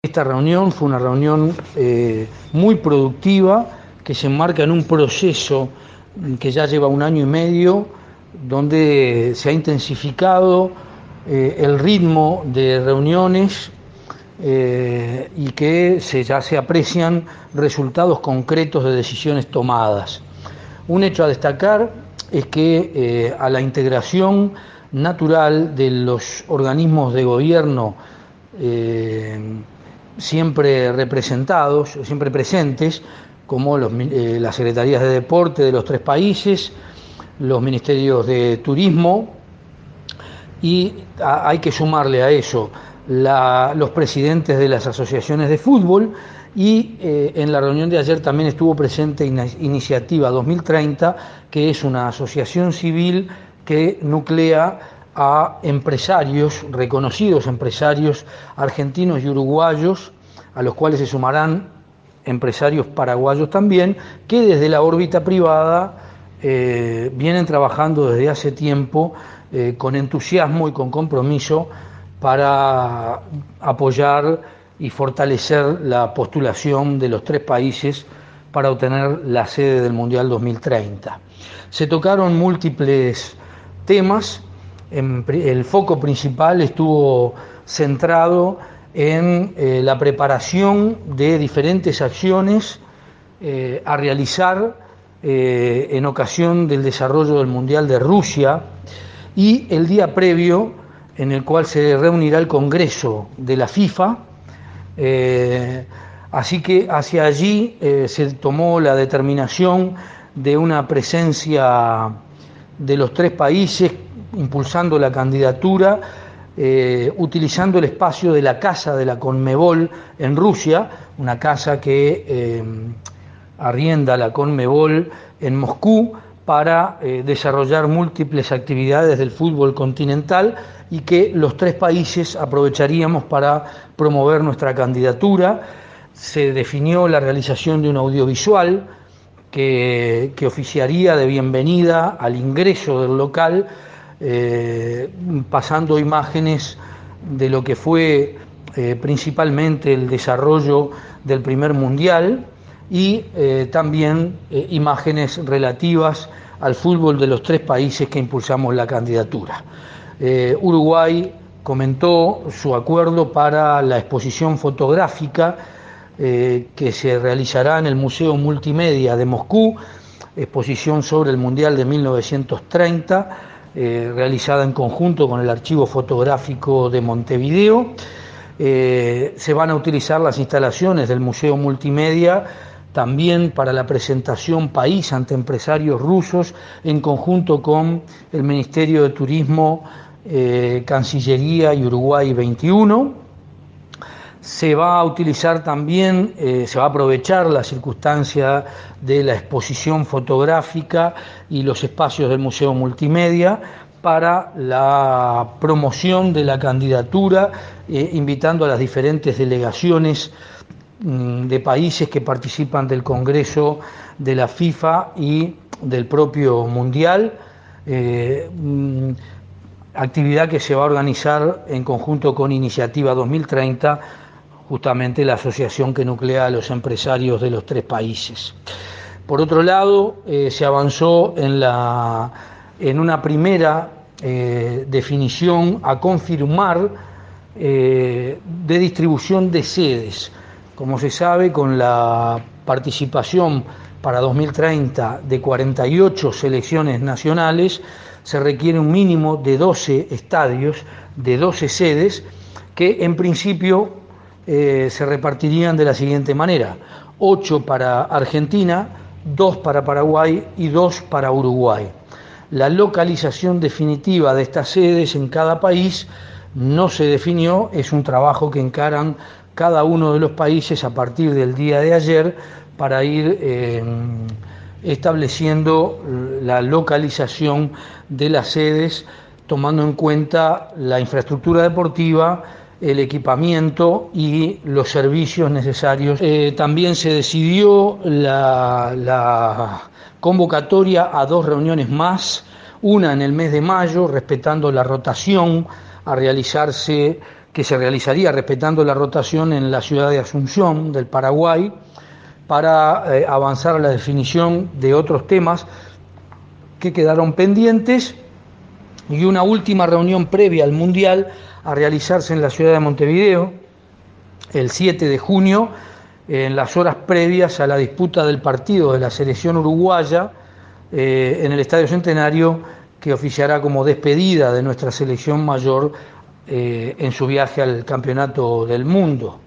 Esta reunión fue una reunión muy productiva que se enmarca en un proceso que ya lleva 1 año y medio, donde se ha intensificado el ritmo de reuniones y que ya se aprecian resultados concretos de decisiones tomadas. Un hecho a destacar es que a la integración natural de los organismos de gobierno siempre representados, siempre presentes, como las secretarías de deporte de los 3 países, los ministerios de turismo, y hay que sumarle a eso los presidentes de las asociaciones de fútbol, y en la reunión de ayer también estuvo presente Iniciativa 2030, que es una asociación civil que nuclea a empresarios, reconocidos empresarios argentinos y uruguayos, a los cuales se sumarán empresarios paraguayos también, que desde la órbita privada vienen trabajando desde hace tiempo con entusiasmo y con compromiso para apoyar y fortalecer la postulación de los 3 países para obtener la sede del Mundial 2030. Se tocaron múltiples temas. El foco principal estuvo centrado en la preparación de diferentes acciones a realizar en ocasión del desarrollo del Mundial de Rusia, y el día previo en el cual se reunirá el Congreso de la FIFA. Así que hacia allí se tomó la determinación de una presencia de los 3 países impulsando la candidatura, utilizando el espacio de la Casa de la Conmebol en Rusia, una casa que arrienda la Conmebol en Moscú para desarrollar múltiples actividades del fútbol continental, y que los 3 países aprovecharíamos para promover nuestra candidatura. Se definió la realización de un audiovisual que oficiaría de bienvenida al ingreso del local, pasando imágenes de lo que fue principalmente el desarrollo del primer mundial, y también imágenes relativas al fútbol de los 3 países que impulsamos la candidatura. Uruguay comentó su acuerdo para la exposición fotográfica que se realizará en el Museo Multimedia de Moscú, exposición sobre el Mundial de 1930, realizada en conjunto con el Archivo Fotográfico de Montevideo. Se van a utilizar las instalaciones del Museo Multimedia también para la presentación país ante empresarios rusos, en conjunto con el Ministerio de Turismo, Cancillería y Uruguay 21. Se va a utilizar también, se va a aprovechar la circunstancia de la exposición fotográfica y los espacios del Museo Multimedia para la promoción de la candidatura, invitando a las diferentes delegaciones de países que participan del Congreso de la FIFA y del propio Mundial, actividad que se va a organizar en conjunto con Iniciativa 2030, justamente la asociación que nuclea a los empresarios de los 3 países. Por otro lado, se avanzó en una primera definición a confirmar de distribución de sedes. Como se sabe, con la participación para 2030 de 48 selecciones nacionales, se requiere un mínimo de 12 estadios, de 12 sedes, que en principio se repartirían de la siguiente manera: 8 para Argentina, 2 para Paraguay y 2 para Uruguay. La localización definitiva de estas sedes en cada país no se definió, es un trabajo que encaran cada uno de los países a partir del día de ayer para ir estableciendo la localización de las sedes, tomando en cuenta la infraestructura deportiva, el equipamiento y los servicios necesarios. También se decidió la convocatoria a 2 reuniones más, una en el mes de mayo, respetando la rotación a realizarse que se realizaría respetando la rotación en la ciudad de Asunción, del Paraguay, para avanzar a la definición de otros temas que quedaron pendientes, y una última reunión previa al Mundial a realizarse en la ciudad de Montevideo el 7 de junio, en las horas previas a la disputa del partido de la selección uruguaya en el Estadio Centenario, que oficiará como despedida de nuestra selección mayor en su viaje al Campeonato del Mundo.